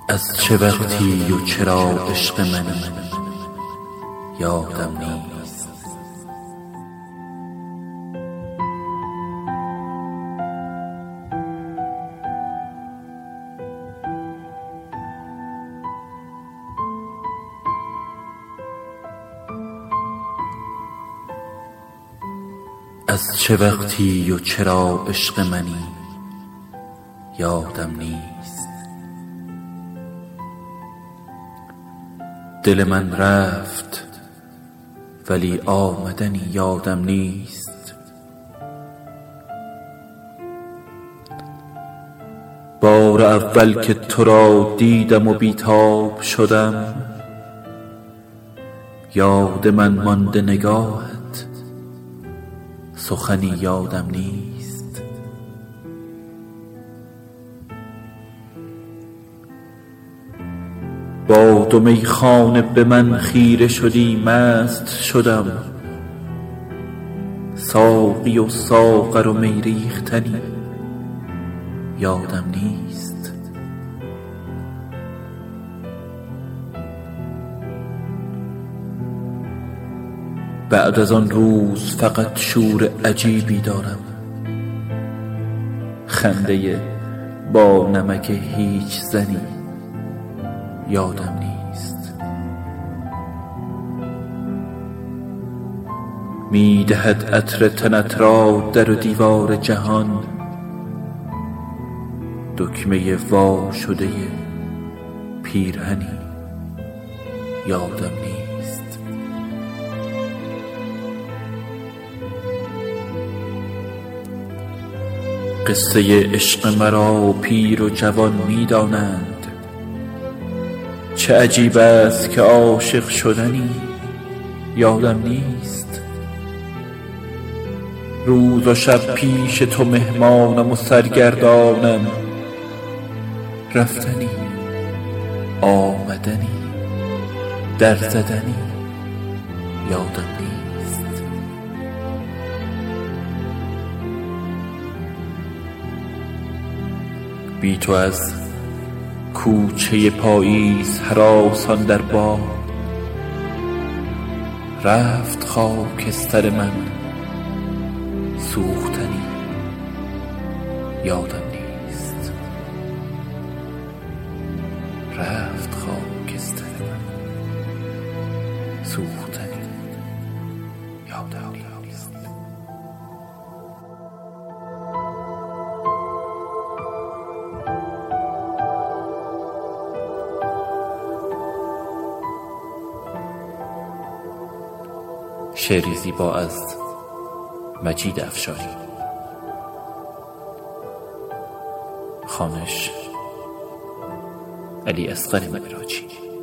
از چه وقتی و چرا عشق منی یادم نیست. از چه وقتی و چرا عشق منی یادم نیست. دل من رفت ولی آمدنی یادم نیست. بار اول که تو را دیدم و بیتاب شدم، یاد من مانده نگاهت، سخنی یادم نیست. با دو میخانه به من خیره شدی، مست شدم. ساقی و ساغر و می ریختنی یادم نیست. بعد از آن روز فقط شور عجیبی دارم، خنده با نمک هیچ زنی یادم نیست. می دهد عطر تنت را در و دیوار جهان، دکمه وا شده پیرهنی یادم نیست. قصه عشق مرا پیر و جوان می دانند. چه عجیب است که عاشق شدنی یادم نیست. روز و شب پیش تو مهمانم و سرگردانم، رفتنی آمدنی در زدنی یادم نیست. بی تو از کوچه پاییز هراسان در باد، رفت خاکستر من سوختنی یادم نیست. رفت خاکستر من سوختنی یادم نیست. شعری زیبا از مجید افشاری. خوانش علی اصغر معراجی.